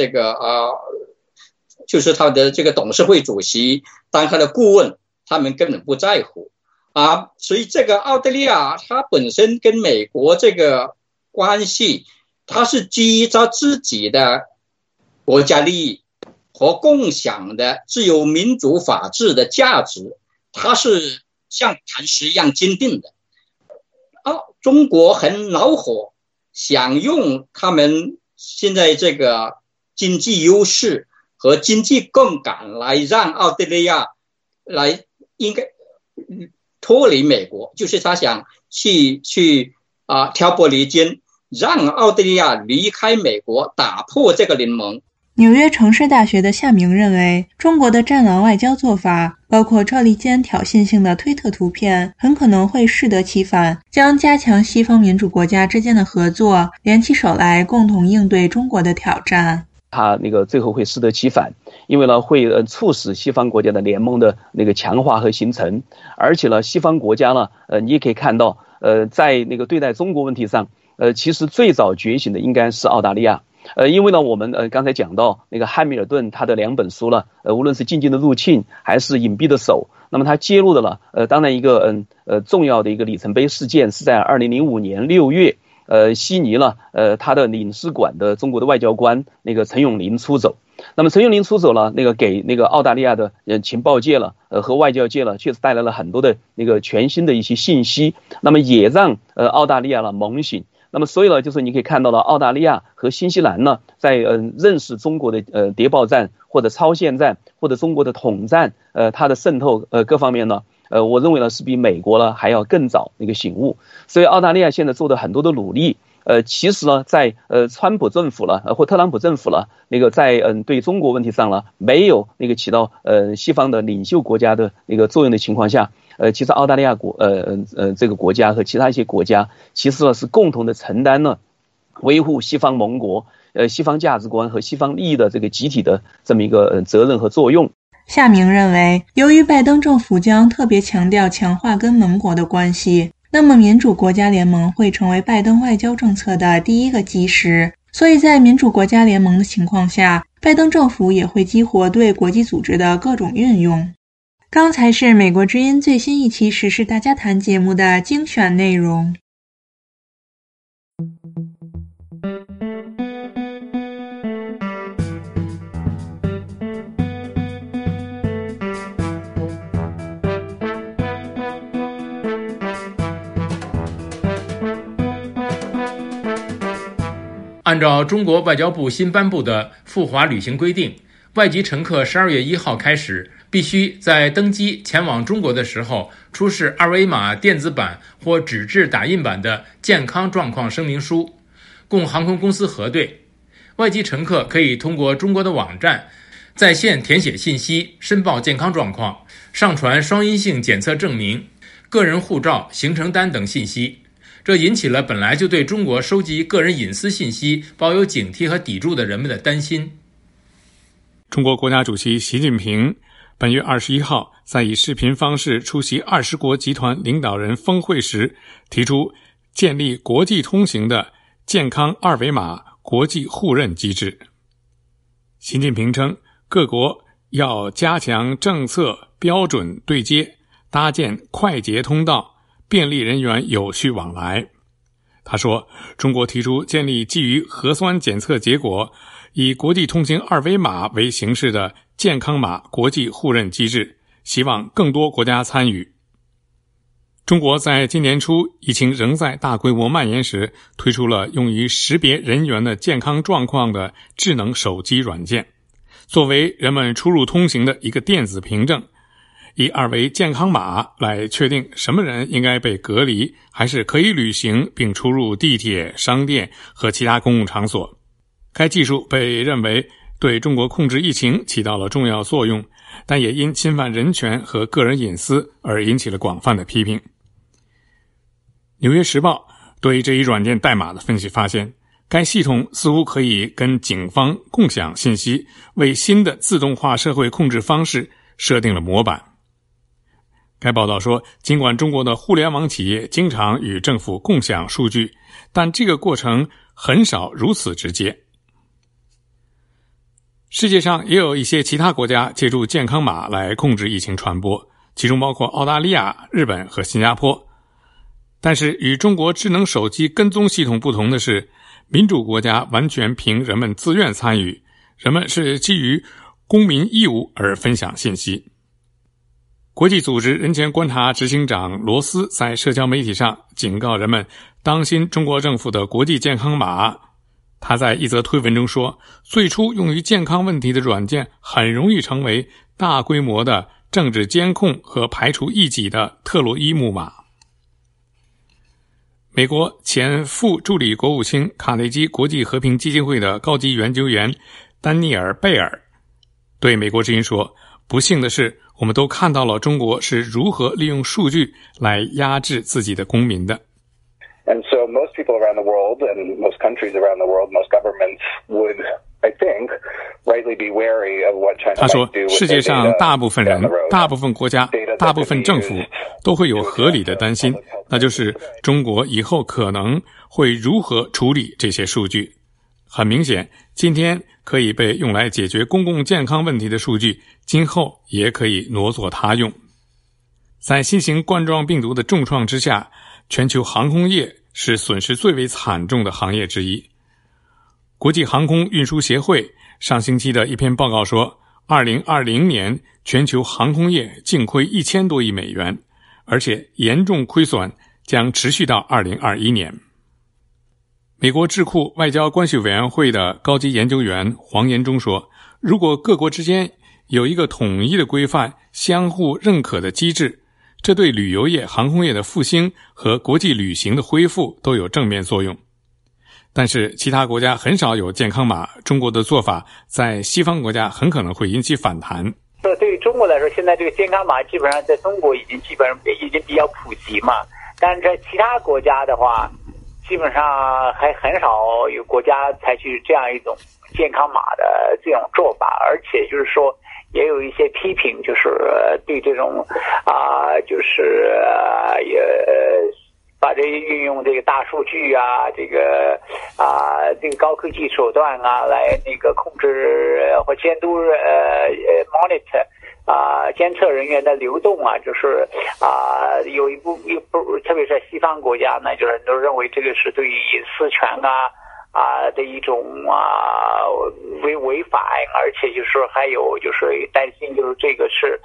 就是他的这个董事会主席当他的顾问，他们根本不在乎所以这个澳大利亚它本身跟美国这个关系，它是基于他自己的国家利益和共享的自由民主法治的价值，它是像磐石一样坚定的。中国很恼火，想用他们现在这个经济优势和经济杠杆来让澳大利亚来应该脱离美国，就是他想去挑拨离间，让澳大利亚离开美国，打破这个联盟。
纽约城市大学的夏明认为，中国的战狼外交做法，包括赵立坚挑衅性的推特图片，很可能会适得其反，将加强西方民主国家之间的合作，联起手来共同应对中国的挑战。
它最后会适得其反，因为呢会促使西方国家的联盟的强化和形成，而且呢西方国家呢你也可以看到在对待中国问题上其实最早觉醒的应该是澳大利亚。因为呢我们刚才讲到汉密尔顿他的2本书了，无论是静静的入侵还是隐蔽的手，那么他揭露的了当然一个重要的一个里程碑事件是在2005年6月悉尼了他的领事馆的中国的外交官陈永林出走。那么陈永林出走了给澳大利亚的情报界了和外交界了确实带来了很多的全新的一些信息，那么也让澳大利亚了猛醒。那么所以呢就是你可以看到了澳大利亚和新西兰呢在认识中国的谍报战或者超限战或者中国的统战它的渗透各方面呢我认为呢是比美国呢还要更早醒悟。所以澳大利亚现在做的很多的努力其实呢在川普政府了或特朗普政府了在对中国问题上了没有起到西方的领袖国家的作用的情况下，其实澳大利亚这个国家和其他一些国家其实呢是共同的承担了维护西方盟国西方价值观和西方利益的这个集体的这么一个责任和作用。
夏明认为，由于拜登政府将特别强调强化跟盟国的关系，那么民主国家联盟会成为拜登外交政策的第一个基石，所以在民主国家联盟的情况下，拜登政府也会激活对国际组织的各种运用。刚才是美国之音最新一期时事大家谈节目的精选内容。
按照中国外交部新颁布的赴华旅行规定，外籍乘客12月1号开始必须在登机前往中国的时候出示二维码电子版或纸质打印版的健康状况声明书，供航空公司核对。外籍乘客可以通过中国的网站在线填写信息，申报健康状况，上传双阴性检测证明、个人护照、行程单等信息。这引起了本来就对中国收集个人隐私信息抱有警惕和抵触的人们的担心。
中国国家主席习近平本月21号在以视频方式出席20国集团领导人峰会时，提出建立国际通行的健康二维码国际互认机制。习近平称，各国要加强政策标准对接，搭建快捷通道，便利人员有序往来。他说，中国提出建立基于核酸检测结果以国际通行二维码为形式的健康码国际互认机制，希望更多国家参与。中国在今年初疫情仍在大规模蔓延时，推出了用于识别人员的健康状况的智能手机软件。 作为人们出入通行的一个电子凭证，以二维健康码来确定什么人应该被隔离，还是可以旅行并出入地铁、商店和其他公共场所。该技术被认为对中国控制疫情起到了重要作用，但也因侵犯人权和个人隐私而引起了广泛的批评。纽约时报对这一软件代码的分析发现，该系统似乎可以跟警方共享信息，为新的自动化社会控制方式设定了模板。该报道说，尽管中国的互联网企业经常与政府共享数据，但这个过程很少如此直接。世界上也有一些其他国家借助健康码来控制疫情传播，其中包括澳大利亚、日本和新加坡。但是与中国智能手机跟踪系统不同的是，民主国家完全凭人们自愿参与，人们是基于公民义务而分享信息。国际组织人权观察执行长罗斯在社交媒体上警告人们当心中国政府的国际健康码。他在一则推文中说，最初用于健康问题的软件很容易成为大规模的政治监控和排除异己的特洛伊木马。美国前副助理国务卿卡内基国际和平基金会的高级研究员丹尼尔·贝尔对美国之音说，不幸的是，我们都看到了中国是如何利用数据来压制自己的公民的。
And so most people around the world and most countries around the world, most governments would, I think, rightly be wary of what China might do.
他说，世界上大部分人、大部分国家、大部分政府都会有合理的担心，那就是中国以后可能会如何处理这些数据。很明显，今天可以被用来解决公共健康问题的数据，今后也可以挪作他用。在新型冠状病毒的重创之下，全球航空业是损失最为惨重的行业之一。国际航空运输协会上星期的一篇报告说，2020年全球航空业净亏1000多亿美元，而且严重亏损将持续到2021年。美国智库外交关系委员会的高级研究员黄延忠说，如果各国之间有一个统一的规范、相互认可的机制，这对旅游业、航空业的复兴和国际旅行的恢复都有正面作用。但是其他国家很少有健康码，中国的做法在西方国家很可能会引起反弹。
对于中国来说，现在这个健康码基本上在中国已经比较普及嘛，但是在其他国家的话，基本上还很少有国家采取这样一种健康码的这种做法，而且就是说也有一些批评，就是对这种也把这运用这个大数据啊，这个高科技手段啊，来那个控制或监督monitor 监测人员的流动啊，就是有一部特别是西方国家呢，就是都认为这个是对于隐私权的一种违法，而且就是还有就是担心就是这个是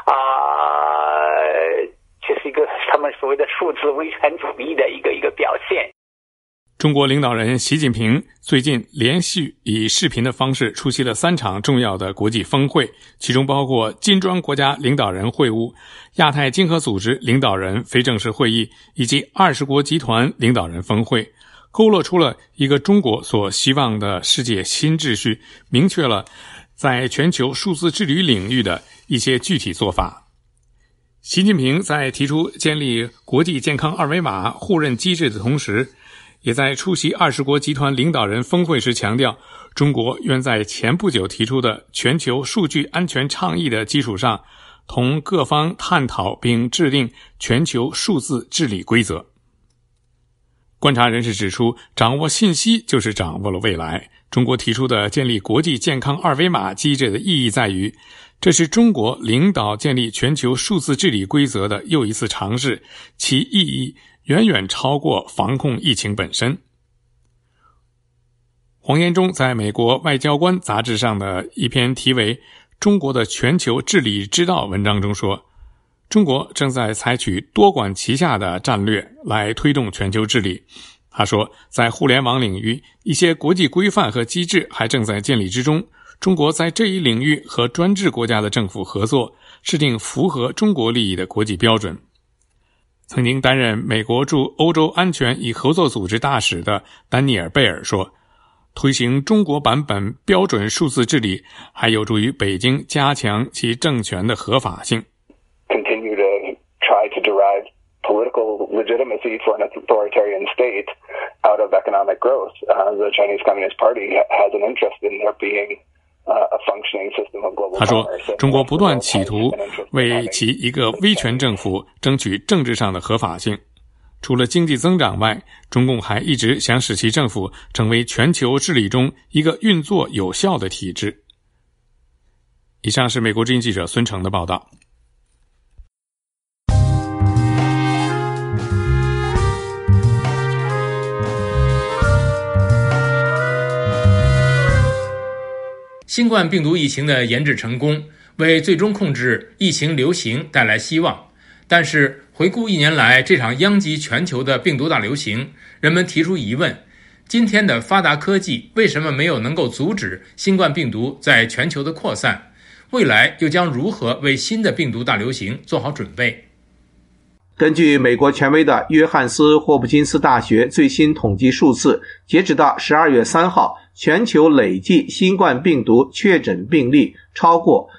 这是一个他们所谓的数字威权主义的一个表现。
中国领导人习近平最近连续以视频的方式出席了3场重要的国际峰会，其中包括金砖国家领导人会晤、亚太经合组织领导人非正式会议以及20国集团领导人峰会，勾勒出了一个中国所希望的世界新秩序，明确了在全球数字治理领域的一些具体做法。习近平在提出建立国际健康二维码互认机制的同时，也在出席20国集团领导人峰会时强调，中国愿在前不久提出的全球数据安全倡议的基础上，同各方探讨并制定全球数字治理规则。观察人士指出，掌握信息就是掌握了未来。中国提出的建立国际健康二维码机制的意义在于，这是中国领导建立全球数字治理规则的又一次尝试，其意义远远超过防控疫情本身。黄延忠在美国外交官杂志上的一篇题为《中国的全球治理之道》文章中说，中国正在采取多管齐下的战略来推动全球治理。他说，在互联网领域，一些国际规范和机制还正在建立之中， 中国在这一领域和专制国家的政府合作，制定符合中国利益的国际标准。曾经担任美国驻欧洲安全与合作组织大使的丹尼尔·贝尔说，推行中国版本标准数字治理还有助于北京加强其政权的合法性。
Continue to try to derive political legitimacy for an authoritarian state out of economic growth. The Chinese Communist Party has an interest in there being a functioning system of global commerce.
他说，中国不断企图为其一个威权政府争取政治上的合法性。除了经济增长外，中共还一直想使其政府成为全球治理中一个运作有效的体制。以上是美国之音记者孙成的报道。
新冠病毒疫情的研制成功，为最终控制疫情流行带来希望。但是回顾1年来这场殃及全球的病毒大流行，人们提出疑问：今天的发达科技为什么没有能够阻止新冠病毒在全球的扩散？未来又将如何为新的病毒大流行做好准备？
根据美国权威的约翰斯霍普金斯大学最新统计数字，截止到12月3号，全球累计新冠病毒确诊病例超过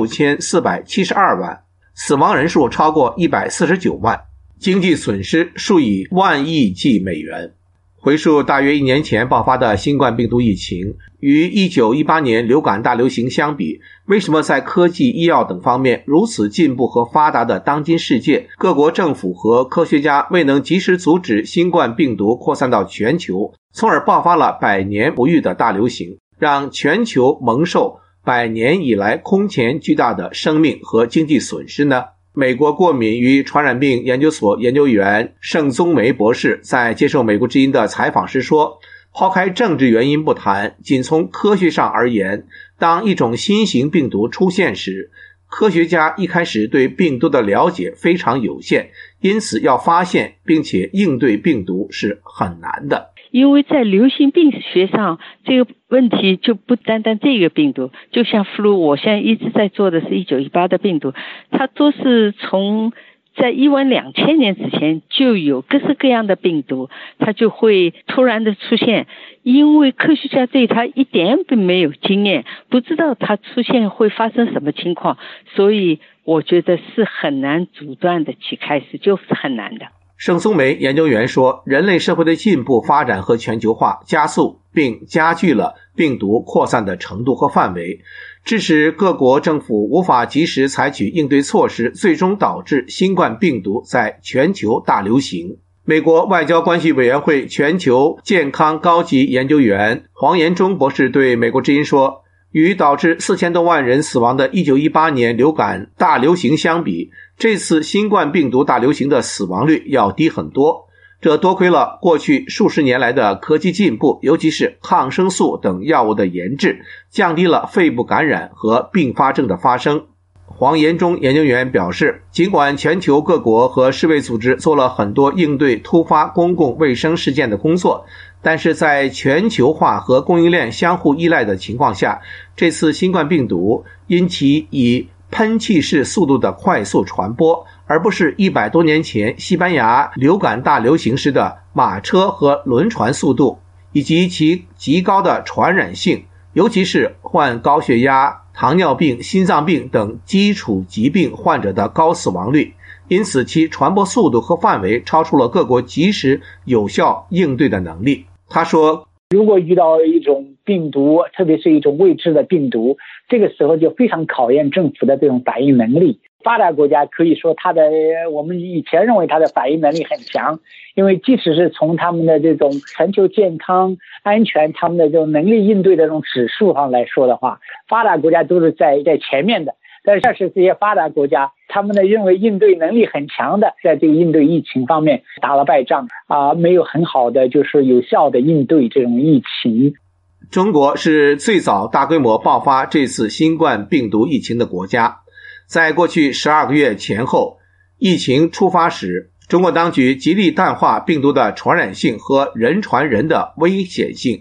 6472万，死亡人数超过149万，经济损失数以万亿计美元。回溯大约1年前爆发的新冠病毒疫情，与1918年流感大流行相比，为什么在科技、医药等方面如此进步和发达的当今世界，各国政府和科学家未能及时阻止新冠病毒扩散到全球，从而爆发了100年不遇的大流行，让全球蒙受100年以来空前巨大的生命和经济损失呢？美国过敏与传染病研究所研究员盛宗梅博士在接受美国之音的采访时说，抛开政治原因不谈，仅从科学上而言，当一种新型病毒出现时，科学家一开始对病毒的了解非常有限，因此要发现并且应对病毒是很难的。
因为在流行病学上，这个问题就不单单这个病毒，就像 flu， 我现在一直在做的是1918的病毒，它都是从在12000年之前就有各式各样的病毒，它就会突然的出现，因为科学家对它一点并没有经验，不知道它出现会发生什么情况，所以我觉得是很难阻断的去开始，就是很难的。
盛松梅研究员说，人类社会的进步发展和全球化加速并加剧了病毒扩散的程度和范围，致使各国政府无法及时采取应对措施，最终导致新冠病毒在全球大流行。美国外交关系委员会全球健康高级研究员黄延忠博士对美国之音说，与导致4000多万人死亡的1918年流感大流行相比，这次新冠病毒大流行的死亡率要低很多。这多亏了过去数十年来的科技进步，尤其是抗生素等药物的研制，降低了肺部感染和并发症的发生。黄延忠研究员表示，尽管全球各国和世卫组织做了很多应对突发公共卫生事件的工作，但是在全球化和供应链相互依赖的情况下，这次新冠病毒因其以喷气式速度的快速传播，而不是100多年前西班牙流感大流行时的马车和轮船速度，以及其极高的传染性，尤其是患高血压、糖尿病、心脏病等基础疾病患者的高死亡率，因此其传播速度和范围超出了各国及时有效应对的能力。他说，
如果遇到一种病毒，特别是一种未知的病毒，这个时候就非常考验政府的这种反应能力。发达国家可以说我们以前认为它的反应能力很强，因为即使是从他们的这种全球健康安全，他们的这种能力应对的这种指数上来说的话，发达国家都是在前面的。但是这些发达国家，他们呢认为应对能力很强的，在这个应对疫情方面打了败仗没有很好的就是有效的应对这种疫情。
中国是最早大规模爆发这次新冠病毒疫情的国家。在过去12个月前后，疫情出发时，中国当局极力淡化病毒的传染性和人传人的危险性，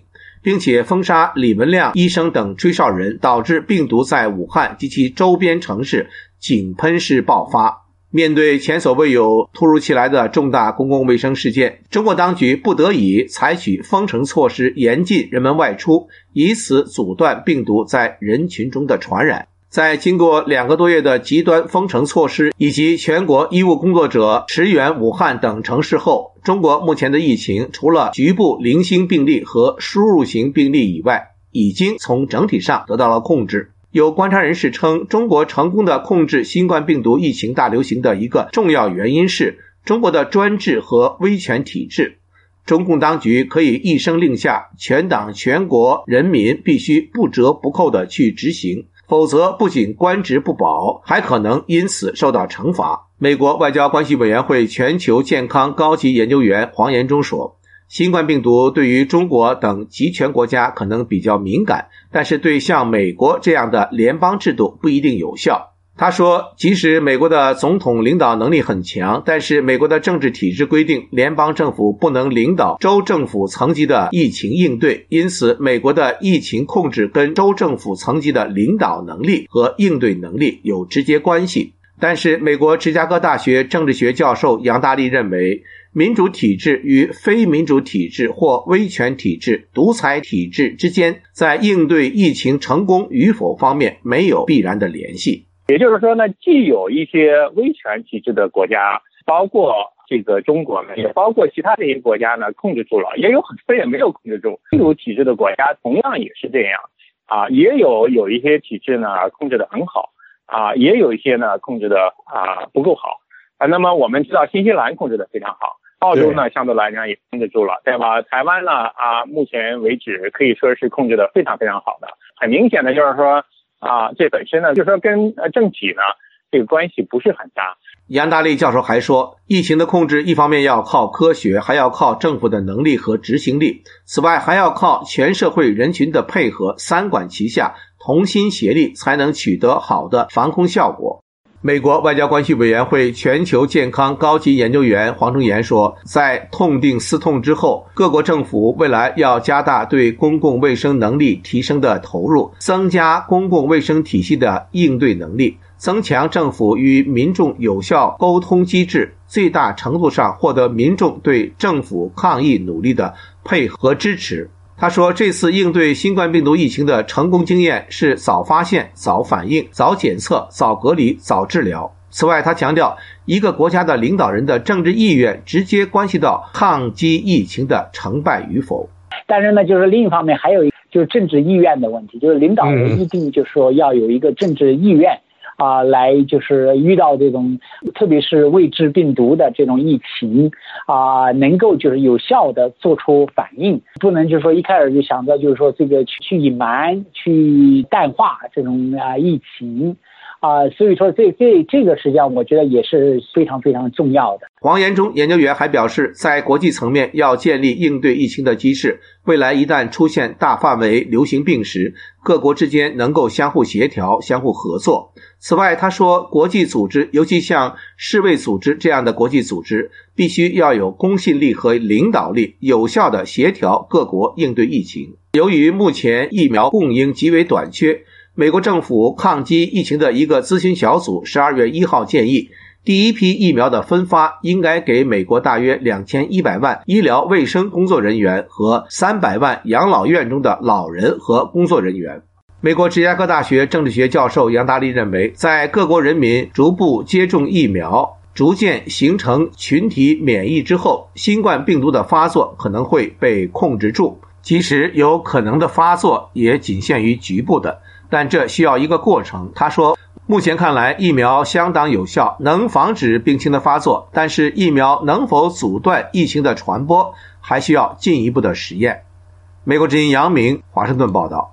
并且封杀李文亮医生等吹哨人，导致病毒在武汉及其周边城市井喷式爆发。面对前所未有突如其来的重大公共卫生事件，中国当局不得已采取封城措施，严禁人们外出，以此阻断病毒在人群中的传染。在经过2个多月的极端封城措施以及全国医务工作者驰援武汉等城市后，中国目前的疫情除了局部零星病例和输入型病例以外，已经从整体上得到了控制。有观察人士称，中国成功的控制新冠病毒疫情大流行的一个重要原因是中国的专制和威权体制。中共当局可以一声令下，全党全国人民必须不折不扣地去执行，否则不仅官职不保，还可能因此受到惩罚。美国外交关系委员会全球健康高级研究员黄延忠说，新冠病毒对于中国等集权国家可能比较敏感，但是对像美国这样的联邦制度不一定有效。他说，即使美国的总统领导能力很强，但是美国的政治体制规定联邦政府不能领导州政府层级的疫情应对，因此美国的疫情控制跟州政府层级的领导能力和应对能力有直接关系。但是美国芝加哥大学政治学教授杨大力认为，民主体制与非民主体制或威权体制、独裁体制之间在应对疫情成功与否方面没有必然的联系。
也就是说呢，既有一些威权体制的国家，包括这个中国呢，也包括其他这些国家呢控制住了，也有很多也没有控制住。民主体制的国家同样也是这样啊，也有一些体制呢控制得很好啊，也有一些呢控制得不够好啊。那么我们知道新西兰控制得非常好，澳洲呢相对来讲也控制住了，对吧？台湾呢目前为止可以说是控制得非常非常好的。很明显的就是说这本身呢就是说跟政体呢这个关系不是很大。
杨大力教授还说，疫情的控制一方面要靠科学，还要靠政府的能力和执行力，此外还要靠全社会人群的配合，三管齐下，同心协力，才能取得好的防控效果。美国外交关系委员会全球健康高级研究员黄忠言说，在痛定思痛之后，各国政府未来要加大对公共卫生能力提升的投入，增加公共卫生体系的应对能力，增强政府与民众有效沟通机制，最大程度上获得民众对政府抗疫努力的配合支持。他说，这次应对新冠病毒疫情的成功经验是早发现、早反应、早检测、早隔离、早治疗。此外，他强调，一个国家的领导人的政治意愿直接关系到抗击疫情的成败与否。
但是呢，就是另一方面还有就是政治意愿的问题，就是领导人一定就是说要有一个政治意愿来就是遇到这种特别是未知病毒的这种疫情能够就是有效的做出反应，不能就是说一开始就想着就是说这个去隐瞒、去淡化这种疫情所以说这个实际上我觉得也是非常非常重要的。
黄延忠研究员还表示，在国际层面要建立应对疫情的机制，未来一旦出现大范围流行病时，各国之间能够相互协调、相互合作。此外，他说，国际组织，尤其像世卫组织这样的国际组织，必须要有公信力和领导力，有效地协调各国应对疫情。由于目前疫苗供应极为短缺，美国政府抗击疫情的一个咨询小组12月1号建议，第一批疫苗的分发应该给美国大约2100万医疗卫生工作人员和300万养老院中的老人和工作人员。美国芝加哥大学政治学教授杨大力认为，在各国人民逐步接种疫苗，逐渐形成群体免疫之后，新冠病毒的发作可能会被控制住，即使有可能的发作也仅限于局部的，但这需要一个过程。他说，目前看来疫苗相当有效，能防止病情的发作，但是疫苗能否阻断疫情的传播，还需要进一步的实验。美国之音杨明，华盛顿报道。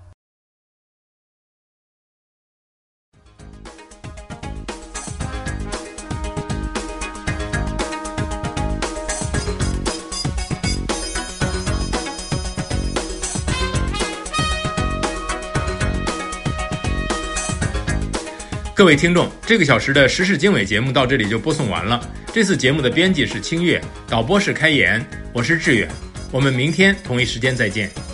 各位听众，这个小时的时事经纬节目到这里就播送完了。这次节目的编辑是清月，导播是开言，我是志远。我们明天同一时间再见。